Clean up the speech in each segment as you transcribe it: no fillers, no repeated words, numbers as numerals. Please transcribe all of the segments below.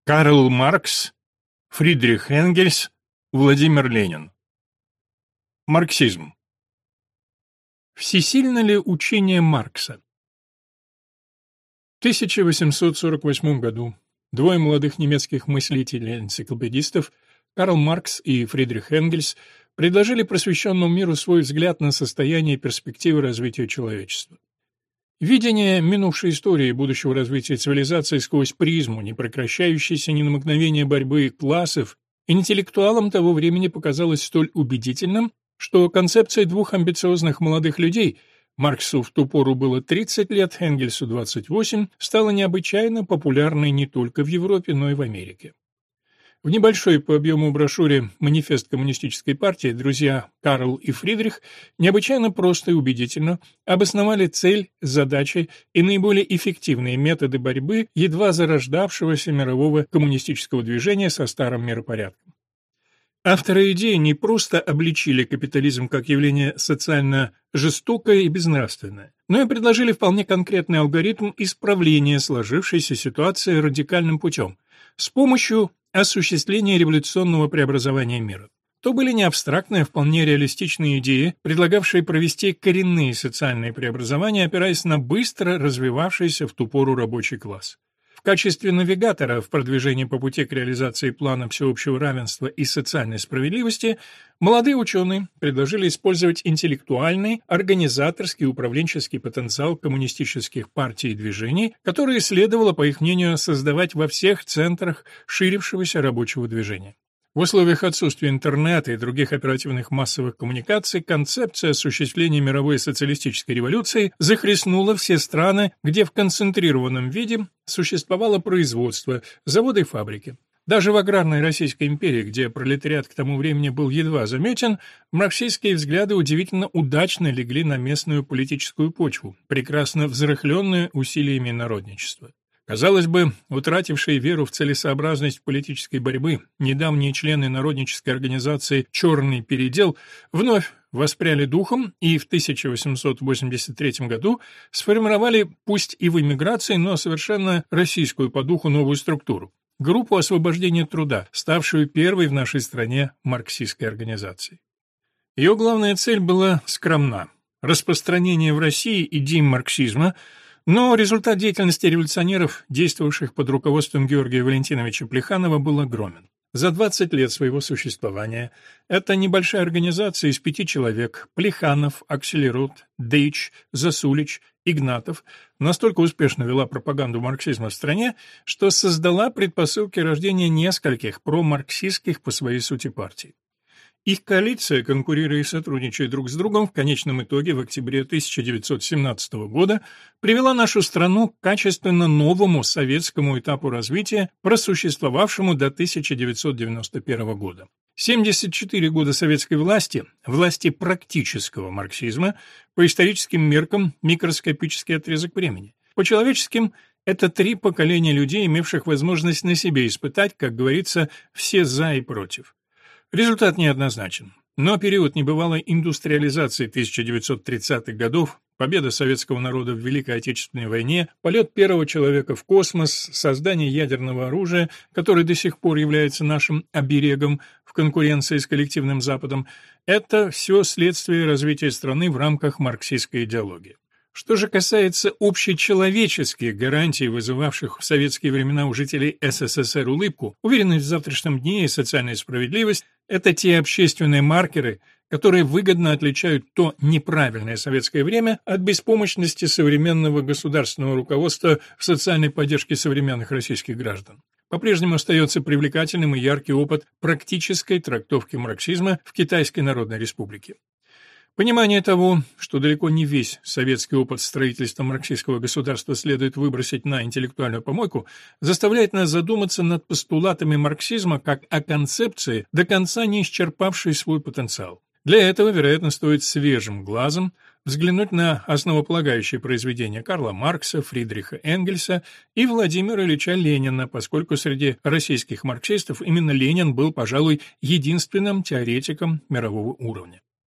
Карл Маркс, Фридрих Энгельс, Владимир Ленин. Марксизм. Всесильно ли учение Маркса? В 1848 году двое молодых немецких мыслителей-энциклопедистов, Карл Маркс и Фридрих Энгельс, предложили просвещенному миру свой взгляд на состояние и перспективы развития человечества. Видение минувшей истории и будущего развития цивилизации сквозь призму непрекращающейся ни на мгновение борьбы классов интеллектуалам того времени показалось столь убедительным, что концепция двух амбициозных молодых людей, Марксу в ту пору было 30 лет, Энгельсу 28, стала необычайно популярной не только в Европе, но и в Америке. В небольшой по объему брошюре «Манифест коммунистической партии» друзья Карл и Фридрих необычайно просто и убедительно обосновали цель, задачи и наиболее эффективные методы борьбы едва зарождавшегося мирового коммунистического движения со старым миропорядком. Авторы идеи не просто обличили капитализм как явление социально жестокое и безнравственное, но и предложили вполне конкретный алгоритм исправления сложившейся ситуации радикальным путем с помощью осуществления революционного преобразования мира. То были не абстрактные, а вполне реалистичные идеи, предлагавшие провести коренные социальные преобразования, опираясь на быстро развивавшийся в ту пору рабочий класс. В качестве навигатора в продвижении по пути к реализации плана всеобщего равенства и социальной справедливости молодые ученые предложили использовать интеллектуальный, организаторский и управленческий потенциал коммунистических партий и движений, которые следовало, по их мнению, создавать во всех центрах ширившегося рабочего движения. В условиях отсутствия интернета и других оперативных массовых коммуникаций концепция осуществления мировой социалистической революции захлестнула все страны, где в концентрированном виде существовало производство, заводы и фабрики. Даже в аграрной Российской империи, где пролетариат к тому времени был едва заметен, марксистские взгляды удивительно удачно легли на местную политическую почву, прекрасно взрыхленную усилиями народничества. Казалось бы, утратившие веру в целесообразность политической борьбы, недавние члены народнической организации «Черный передел» вновь воспряли духом и в 1883 году сформировали, пусть и в эмиграции, но совершенно российскую по духу новую структуру – группу освобождения труда, ставшую первой в нашей стране марксистской организацией. Ее главная цель была скромна – распространение в России идей марксизма. Но результат деятельности революционеров, действовавших под руководством Георгия Валентиновича Плеханова, был огромен. За 20 лет своего существования эта небольшая организация из 5 человек – Плеханов, Аксельрод, Дейч, Засулич, Игнатов – настолько успешно вела пропаганду марксизма в стране, что создала предпосылки рождения нескольких промарксистских по своей сути партий. Их коалиция, конкурируя и сотрудничая друг с другом, в конечном итоге в октябре 1917 года привела нашу страну к качественно новому советскому этапу развития, просуществовавшему до 1991 года. 74 года советской власти, власти практического марксизма, по историческим меркам микроскопический отрезок времени. По человеческим – это 3 поколения людей, имевших возможность на себе испытать, как говорится, все «за» и «против». Результат неоднозначен, но период небывалой индустриализации 1930-х годов, победа советского народа в Великой Отечественной войне, полет первого человека в космос, создание ядерного оружия, которое до сих пор является нашим оберегом в конкуренции с коллективным Западом, это все следствие развития страны в рамках марксистской идеологии. Что же касается общечеловеческих гарантий, вызывавших в советские времена у жителей СССР улыбку, уверенность в завтрашнем дне и социальная справедливость – это те общественные маркеры, которые выгодно отличают то неправильное советское время от беспомощности современного государственного руководства в социальной поддержке современных российских граждан. По-прежнему остается привлекательным и яркий опыт практической трактовки марксизма в Китайской Народной Республике. Понимание того, что далеко не весь советский опыт строительства марксистского государства следует выбросить на интеллектуальную помойку, заставляет нас задуматься над постулатами марксизма как о концепции, до конца не исчерпавшей свой потенциал. Для этого, вероятно, стоит свежим глазом взглянуть на основополагающие произведения Карла Маркса, Фридриха Энгельса и Владимира Ильича Ленина, поскольку среди российских марксистов именно Ленин был, пожалуй, единственным теоретиком мирового уровня.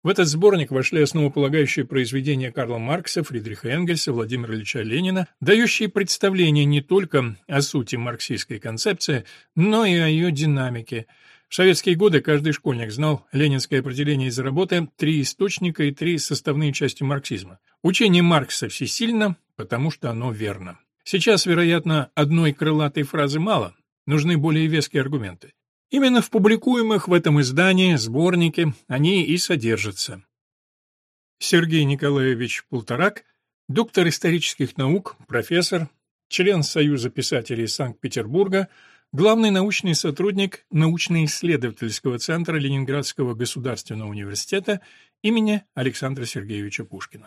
В этот сборник вошли основополагающие произведения Карла Маркса, Фридриха Энгельса, Владимира Ильича Ленина, дающие представление не только о сути марксистской концепции, но и о ее динамике. В советские годы каждый школьник знал ленинское определение из работы «Три источника и три составные части марксизма». Учение Маркса всесильно, потому что оно верно. Сейчас, вероятно, одной крылатой фразы мало, нужны более веские аргументы. Именно в публикуемых в этом издании сборнике они и содержатся. Сергей Николаевич Полторак, доктор исторических наук, профессор, член Союза писателей Санкт-Петербурга, главный научный сотрудник научно-исследовательского центра Ленинградского государственного университета имени Александра Сергеевича Пушкина.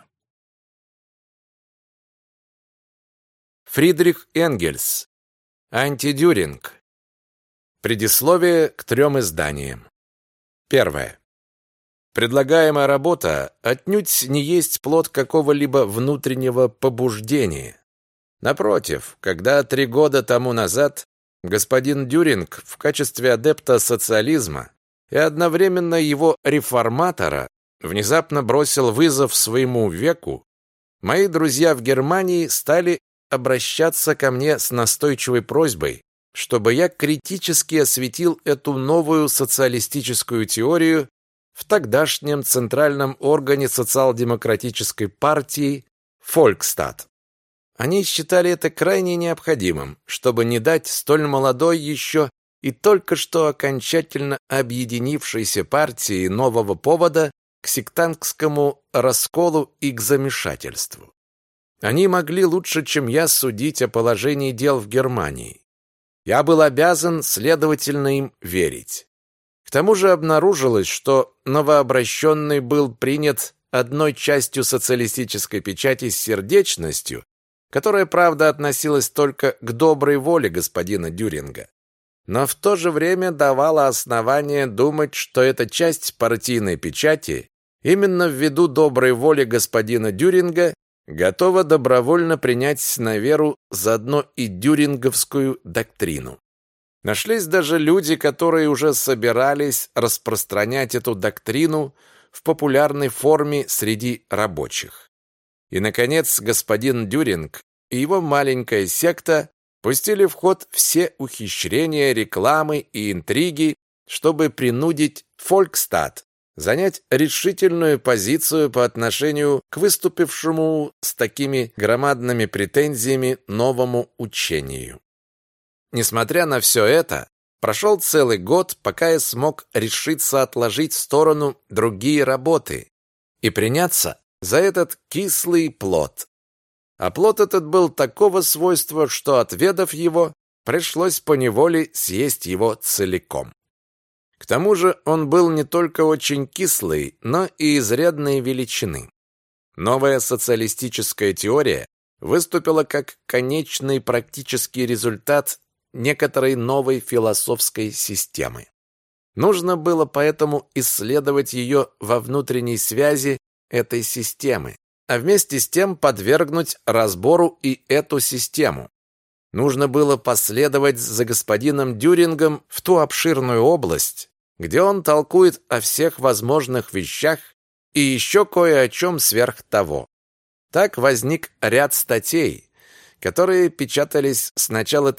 Фридрих Энгельс. Антидюринг. Предисловие к 3 изданиям. Первое. Предлагаемая работа отнюдь не есть плод какого-либо внутреннего побуждения. Напротив, когда 3 года тому назад господин Дюринг в качестве адепта социализма и одновременно его реформатора внезапно бросил вызов своему веку, мои друзья в Германии стали обращаться ко мне с настойчивой просьбой, чтобы я критически осветил эту новую социалистическую теорию в тогдашнем центральном органе социал-демократической партии Фолькстат. Они считали это крайне необходимым, чтобы не дать столь молодой еще и только что окончательно объединившейся партии нового повода к сектантскому расколу и к замешательству. Они могли лучше, чем я, судить о положении дел в Германии. Я был обязан, следовательно, им верить. К тому же обнаружилось, что новообращенный был принят одной частью социалистической печати с сердечностью, которая, правда, относилась только к доброй воле господина Дюринга, но в то же время давала основание думать, что эта часть партийной печати именно ввиду доброй воли господина Дюринга готова добровольно принять на веру заодно и дюринговскую доктрину. Нашлись даже люди, которые уже собирались распространять эту доктрину в популярной форме среди рабочих. И, наконец, господин Дюринг и его маленькая секта пустили в ход все ухищрения, рекламы и интриги, чтобы принудить Фолькстат занять решительную позицию по отношению к выступившему с такими громадными претензиями новому учению. Несмотря на все это, прошел целый год, пока я смог решиться отложить в сторону другие работы и приняться за этот кислый плод. А плод этот был такого свойства, что, отведав его, пришлось поневоле съесть его целиком. К тому же он был не только очень кислый, но и изрядной величины. Новая социалистическая теория выступила как конечный практический результат некоторой новой философской системы. Нужно было поэтому исследовать ее во внутренней связи этой системы, а вместе с тем подвергнуть разбору и эту систему. Нужно было последовать за господином Дюрингом в ту обширную область, где он толкует о всех возможных вещах и еще кое о чем сверх того. Так возник ряд статей, которые печатались с начала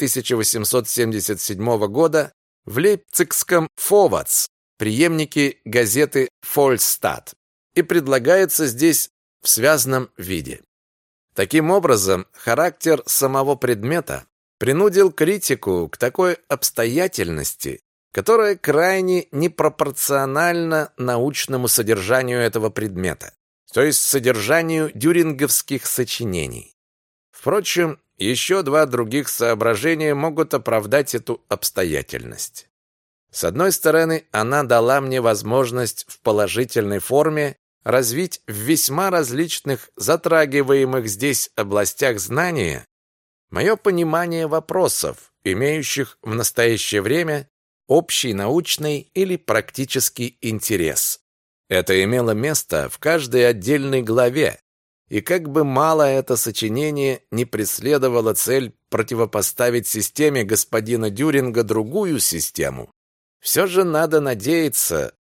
1877 года в лейпцигском «Фовац», преемнике газеты «Фольстат», и предлагается здесь в связанном виде. Таким образом, характер самого предмета принудил критику к такой обстоятельности, которая крайне непропорциональна научному содержанию этого предмета, то есть содержанию дюринговских сочинений. Впрочем, еще 2 других соображения могут оправдать эту обстоятельность. С одной стороны, она дала мне возможность в положительной форме развить в весьма различных затрагиваемых здесь областях знания мое понимание вопросов, имеющих в настоящее время общий научный или практический интерес. Это имело место в каждой отдельной главе, и как бы мало это сочинение не преследовало цель противопоставить системе господина Дюринга другую систему, все же надо надеяться,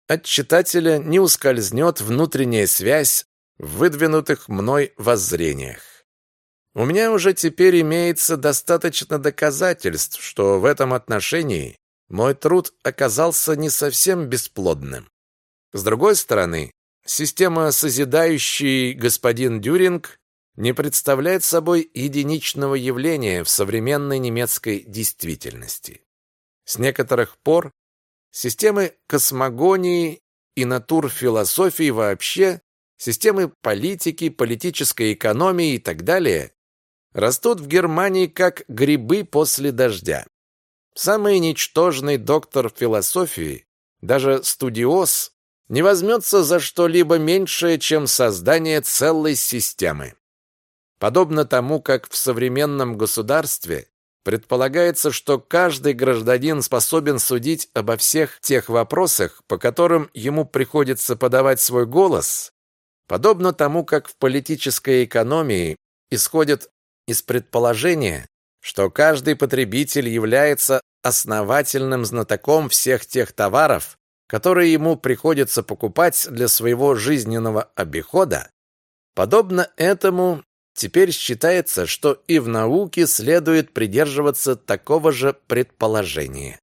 от читателя не ускользнет внутренняя связь в выдвинутых мной воззрениях. У меня уже теперь имеется достаточно доказательств, что в этом отношении мой труд оказался не совсем бесплодным. С другой стороны, система, созидающий господин Дюринг, не представляет собой единичного явления в современной немецкой действительности. С некоторых пор системы космогонии и натурфилософии вообще, системы политики, политической экономии и так далее растут в Германии как грибы после дождя. Самый ничтожный доктор философии, даже студиоз, не возьмется за что-либо меньшее, чем создание целой системы. Подобно тому, как в современном государстве предполагается, что каждый гражданин способен судить обо всех тех вопросах, по которым ему приходится подавать свой голос, подобно тому, как в политической экономии исходит из предположения, что каждый потребитель является основательным знатоком всех тех товаров, которые ему приходится покупать для своего жизненного обихода, подобно этому теперь считается, что и в науке следует придерживаться такого же предположения.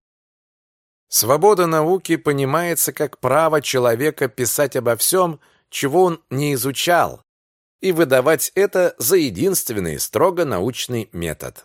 Свобода науки понимается как право человека писать обо всем, чего он не изучал, и выдавать это за единственный строго научный метод.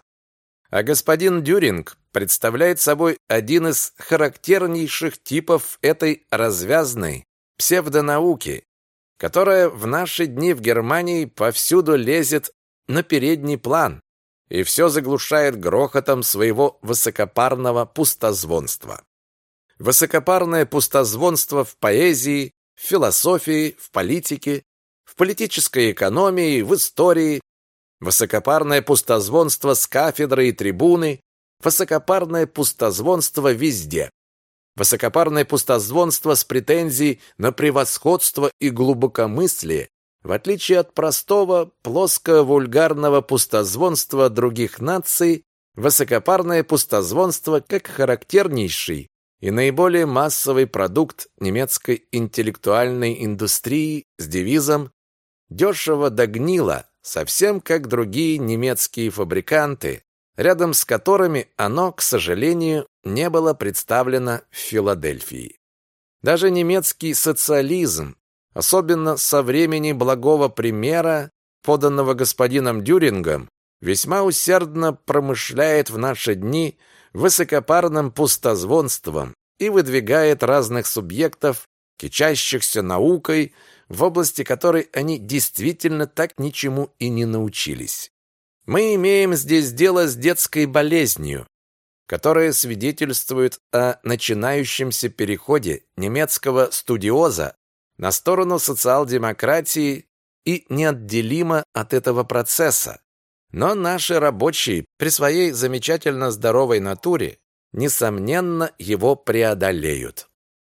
А господин Дюринг представляет собой один из характернейших типов этой развязной псевдонауки, которая в наши дни в Германии повсюду лезет на передний план и все заглушает грохотом своего высокопарного пустозвонства. Высокопарное пустозвонство в поэзии, в философии, в политике, в политической экономии, в истории, высокопарное пустозвонство с кафедры и трибуны, высокопарное пустозвонство везде. Высокопарное пустозвонство с претензией на превосходство и глубокомыслие, в отличие от простого, плоско-вульгарного пустозвонства других наций, высокопарное пустозвонство как характернейший и наиболее массовый продукт немецкой интеллектуальной индустрии с девизом «дешево да гнило», совсем как другие немецкие фабриканты, рядом с которыми оно, к сожалению, не было представлено в Филадельфии. Даже немецкий социализм, особенно со времени благого примера, поданного господином Дюрингом, весьма усердно промышляет в наши дни высокопарным пустозвонством и выдвигает разных субъектов, кичащихся наукой, в области которой они действительно так ничему и не научились. Мы имеем здесь дело с детской болезнью, которая свидетельствует о начинающемся переходе немецкого студиоза на сторону социал-демократии и неотделимо от этого процесса. Но наши рабочие при своей замечательно здоровой натуре, несомненно, его преодолеют.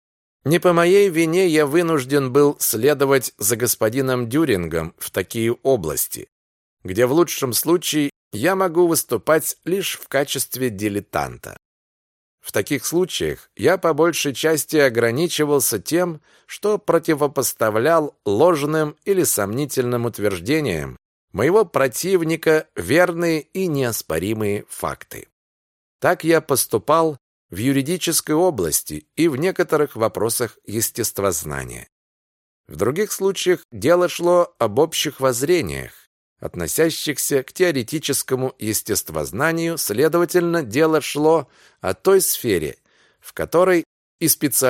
Не по моей вине я вынужден был следовать за господином Дюрингом в такие области, где в лучшем случае я могу выступать лишь в качестве дилетанта. В таких случаях я по большей части ограничивался тем, что противопоставлял ложным или сомнительным утверждениям моего противника верные и неоспоримые факты. Так я поступал в юридической области и в некоторых вопросах естествознания. В других случаях дело шло об общих воззрениях, относящихся к теоретическому естествознанию, следовательно, дело шло о той сфере, в которой и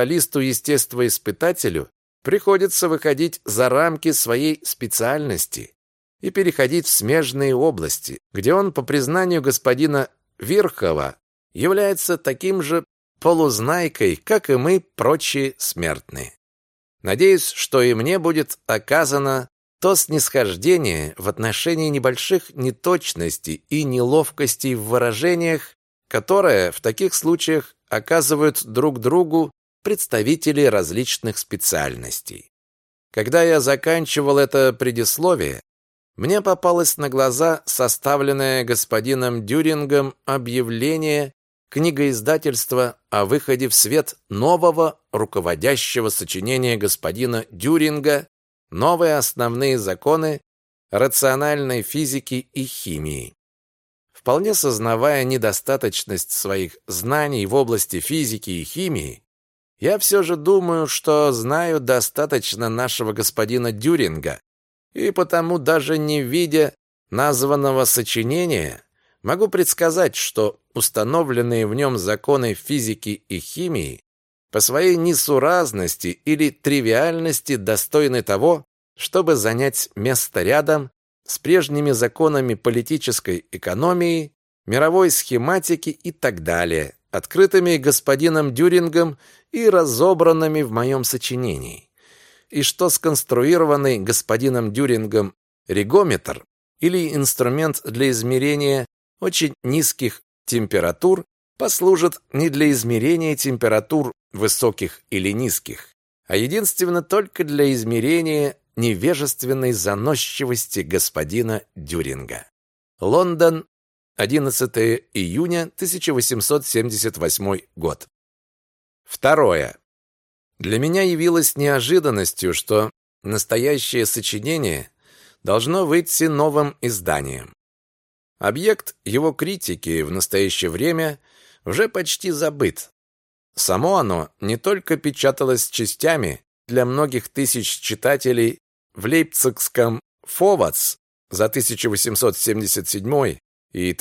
специалисту-естествоиспытателю приходится выходить за рамки своей специальности и переходить в смежные области, где он, по признанию господина Вирхова, является таким же полузнайкой, как и мы, прочие смертные. Надеюсь, что и мне будет оказано то снисхождение в отношении небольших неточностей и неловкостей в выражениях, которое в таких случаях оказывают друг другу представители различных специальностей. Когда я заканчивал это предисловие, мне попалось на глаза составленное господином Дюрингом объявление книгоиздательства о выходе в свет нового руководящего сочинения господина Дюринга «Новые основные законы рациональной физики и химии». Вполне сознавая недостаточность своих знаний в области физики и химии, я все же думаю, что знаю достаточно нашего господина Дюринга, и потому, даже не видя названного сочинения, могу предсказать, что установленные в нем законы физики и химии по своей несуразности или тривиальности достойны того, чтобы занять место рядом с прежними законами политической экономии, мировой схематики и так далее, открытыми господином Дюрингом и разобранными в моем сочинении, и что сконструированный господином Дюрингом ригометр или инструмент для измерения очень низких температур послужит не для измерения температур высоких или низких, а единственно только для измерения невежественной заносчивости господина Дюринга. Лондон, 11 июня 1878 год. Второе. Для меня явилось неожиданностью, что настоящее сочинение должно выйти новым изданием. Объект его критики в настоящее время уже почти забыт. Само оно не только печаталось частями для многих тысяч читателей в лейпцигском «Фовац» за 1877 и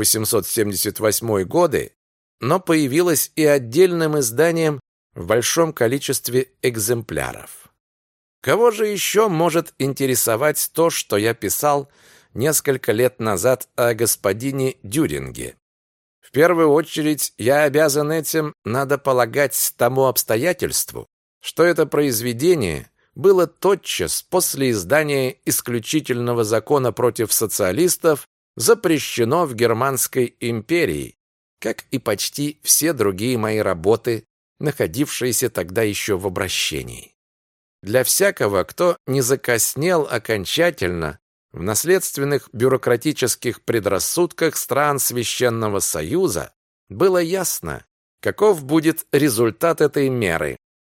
1878 годы, но появилось и отдельным изданием в большом количестве экземпляров. Кого же еще может интересовать то, что я писал несколько лет назад о господине Дюринге? В первую очередь я обязан этим, надо полагать, тому обстоятельству, что это произведение было тотчас после издания исключительного закона против социалистов запрещено в Германской империи, как и почти все другие мои работы, находившиеся тогда еще в обращении. Для всякого, кто не закоснел окончательно в наследственных бюрократических предрассудках стран Священного Союза, было ясно, каков будет результат этой меры.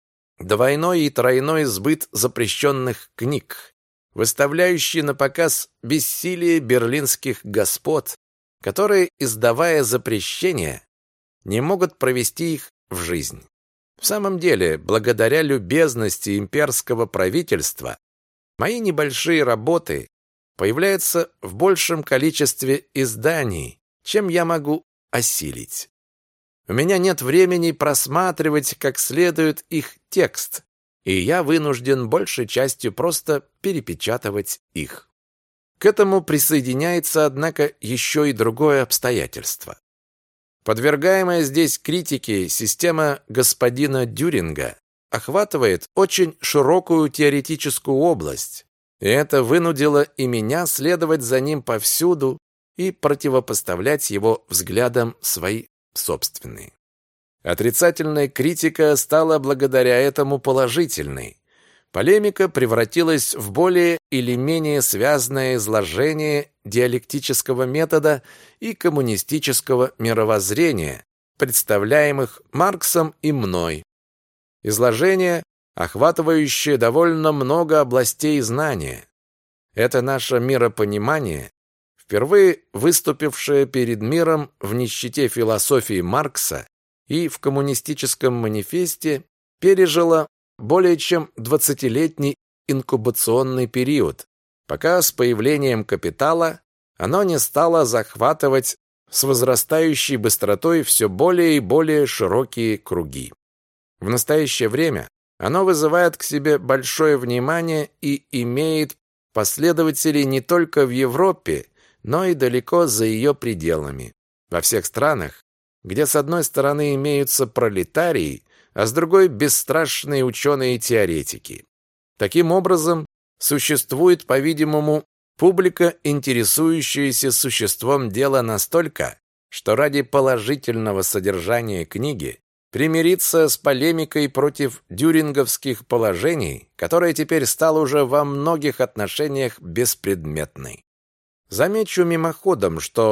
Двойной и тройной сбыт запрещенных книг, выставляющий на показ бессилие берлинских господ, которые, издавая запрещения, не могут провести их в жизнь. В самом деле, благодаря любезности имперского правительства, мои небольшие работы появляются в большем количестве изданий, чем я могу осилить. У меня нет времени просматривать как следует их текст, и я вынужден большей частью просто перепечатывать их. К этому присоединяется, однако, еще и другое обстоятельство. Подвергаемая здесь критике система господина Дюринга охватывает очень широкую теоретическую область, и это вынудило и меня следовать за ним повсюду и противопоставлять его взглядам свои собственные. Отрицательная критика стала благодаря этому положительной. Полемика превратилась в более или менее связанное изложение диалектического метода и коммунистического мировоззрения, представляемых Марксом и мной. Изложение, охватывающее довольно много областей знания. Это наше миропонимание, впервые выступившее перед миром в нищете философии Маркса и в коммунистическом манифесте, пережило более чем 20-летний инкубационный период, пока с появлением капитала оно не стало захватывать с возрастающей быстротой все более и более широкие круги. В настоящее время оно вызывает к себе большое внимание и имеет последователей не только в Европе, но и далеко за ее пределами. Во всех странах, где с одной стороны имеются пролетарии, а с другой бесстрашные ученые-теоретики. Таким образом, существует, по-видимому, публика, интересующаяся существом дела настолько, что ради положительного содержания книги примириться с полемикой против дюринговских положений, которая теперь стала уже во многих отношениях беспредметной. Замечу мимоходом, что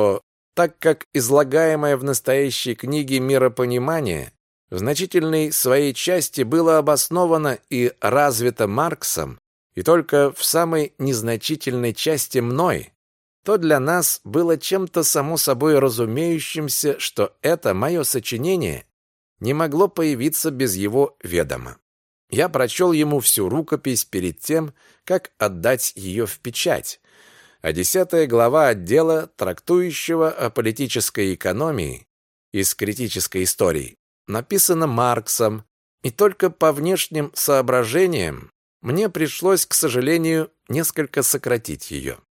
так как излагаемое в настоящей книге миропонимание в значительной своей части было обосновано и развито Марксом, и только в самой незначительной части мной, то для нас было чем-то само собой разумеющимся, что это мое сочинение не могло появиться без его ведома. Я прочел ему всю рукопись перед тем, как отдать ее в печать, а 10 глава отдела, трактующего о политической экономии из критической истории, написана Марксом, и только по внешним соображениям мне пришлось, к сожалению, несколько сократить ее.